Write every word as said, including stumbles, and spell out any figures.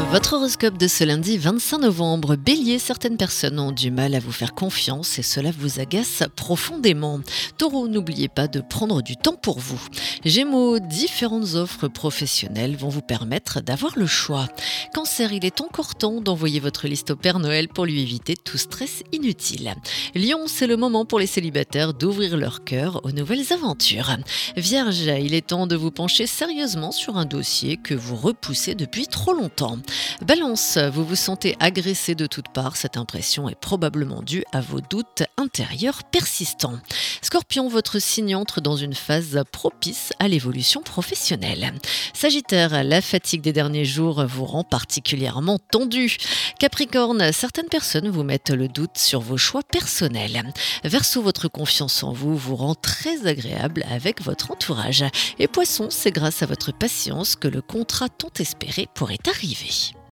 Votre horoscope de ce lundi vingt-cinq novembre. Bélier, certaines personnes ont du mal à vous faire confiance et cela vous agace profondément. Taureau, n'oubliez pas de prendre du temps pour vous. Gémeaux, différentes offres professionnelles vont vous permettre d'avoir le choix. Cancer, il est encore temps d'envoyer votre liste au Père Noël pour lui éviter tout stress inutile. Lion, c'est le moment pour les célibataires d'ouvrir leur cœur aux nouvelles aventures. Vierge, il est temps de vous pencher sérieusement sur un dossier que vous repoussez depuis trop longtemps. Balance, vous vous sentez agressé de toutes parts, cette impression est probablement due à vos doutes intérieurs persistants. Scorpion, votre signe entre dans une phase propice à l'évolution professionnelle. Sagittaire, la fatigue des derniers jours vous rend particulièrement tendu. Capricorne, certaines personnes vous mettent le doute sur vos choix personnels. Verseau, votre confiance en vous vous rend très agréable avec votre entourage. Et Poisson, c'est grâce à votre patience que le contrat tant espéré pourrait arriver.